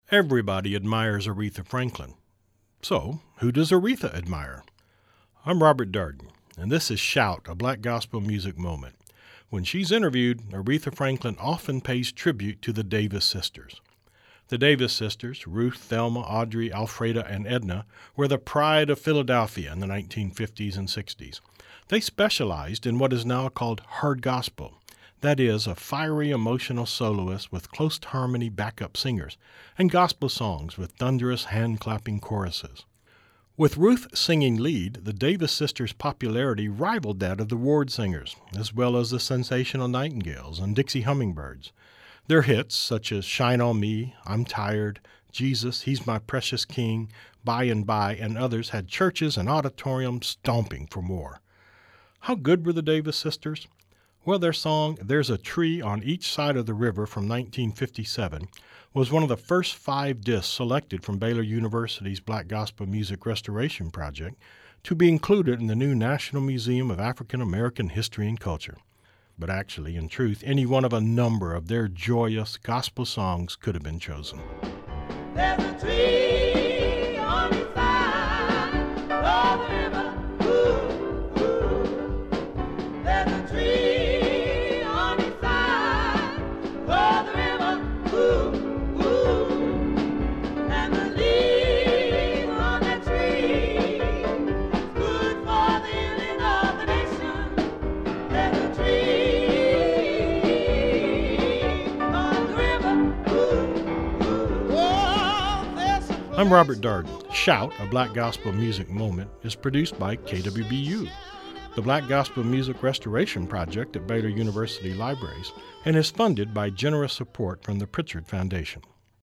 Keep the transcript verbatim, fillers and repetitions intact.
Everybody admires Aretha Franklin. So, who does Aretha admire? I'm Robert Darden, and this is Shout, a Black Gospel Music Moment. When she's interviewed, Aretha Franklin often pays tribute to the Davis sisters. The Davis sisters, Ruth, Thelma, Audrey, Alfreda, and Edna, were the pride of Philadelphia in the nineteen fifties and sixties. They specialized in what is now called hard gospel. That is, a fiery, emotional soloist with close harmony backup singers, and gospel songs with thunderous, hand-clapping choruses. With Ruth singing lead, the Davis sisters' popularity rivaled that of the Ward singers, as well as the sensational Nightingales and Dixie Hummingbirds. Their hits, such as Shine on Me, I'm Tired, Jesus, He's My Precious King, By and By, and others, had churches and auditoriums stomping for more. How good were the Davis sisters? Well, their song, There's a Tree on Each Side of the River from nineteen fifty-seven, was one of the first five discs selected from Baylor University's Black Gospel Music Restoration Project to be included in the new National Museum of African American History and Culture. But actually, in truth, any one of a number of their joyous gospel songs could have been chosen. There's a tree on each side of the river. Ooh, ooh. There's a tree on each side of the river. Ooh, ooh. And the leaves on that tree is good for the healing of the nation. There's a tree on the river. Ooh, ooh. Oh, there's a I'm Robert Darden. Shout, a Black Gospel Music Moment, is produced by K W B U, the Black Gospel Music Restoration Project at Baylor University Libraries, and is funded by generous support from the Pritchard Foundation.